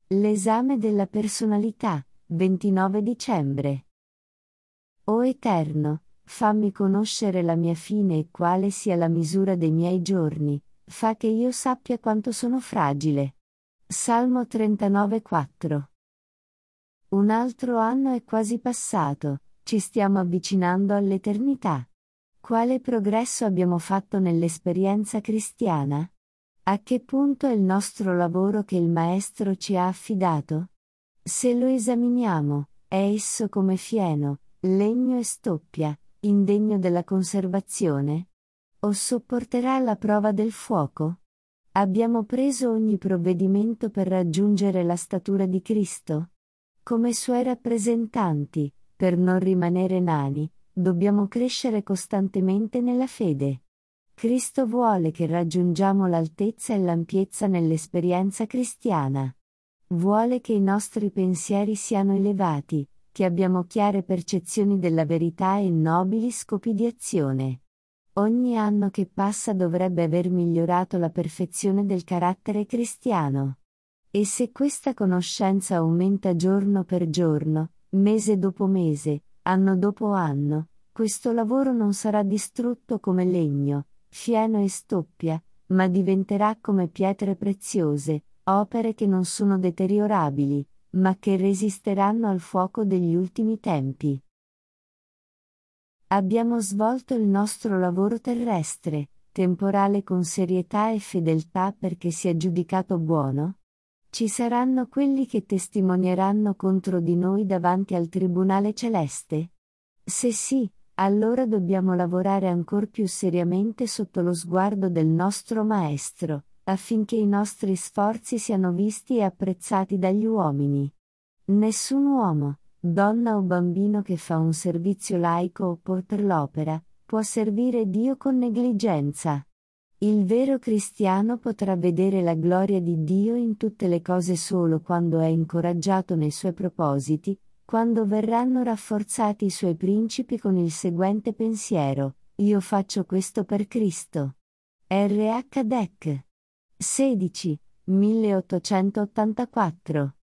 L'esame della personalità, 29 dicembre. O Eterno, fammi conoscere la mia fine e quale sia la misura dei miei giorni, fa che io sappia quanto sono fragile. Salmo 39,4. Un altro anno è quasi passato, ci stiamo avvicinando all'eternità. Quale progresso abbiamo fatto nell'esperienza cristiana? A che punto è il nostro lavoro che il Maestro ci ha affidato? Se lo esaminiamo, è esso come fieno, legno e stoppia, indegno della conservazione? O sopporterà la prova del fuoco? Abbiamo preso ogni provvedimento per raggiungere la statura di Cristo? Come Suoi rappresentanti, per non rimanere nani, dobbiamo crescere costantemente nella fede. Cristo vuole che raggiungiamo l'altezza e l'ampiezza nell'esperienza cristiana. Vuole che i nostri pensieri siano elevati, che abbiamo chiare percezioni della verità e nobili scopi di azione. Ogni anno che passa dovrebbe aver migliorato la perfezione del carattere cristiano. E se questa conoscenza aumenta giorno per giorno, mese dopo mese, anno dopo anno, questo lavoro non sarà distrutto come legno, fieno e stoppia, ma diventerà come pietre preziose, opere che non sono deteriorabili, ma che resisteranno al fuoco degli ultimi tempi. Abbiamo svolto il nostro lavoro terrestre, temporale con serietà e fedeltà perché sia giudicato buono? Ci saranno quelli che testimonieranno contro di noi davanti al tribunale celeste? Se sì, allora dobbiamo lavorare ancor più seriamente sotto lo sguardo del nostro Maestro, affinché i nostri sforzi siano visti e apprezzati dagli uomini. Nessun uomo, donna o bambino che fa un servizio laico o per l'opera, può servire Dio con negligenza. Il vero cristiano potrà vedere la gloria di Dio in tutte le cose solo quando è incoraggiato nei suoi propositi, quando verranno rafforzati i suoi principi con il seguente pensiero: io faccio questo per Cristo. R. H. Dec. 16, 1884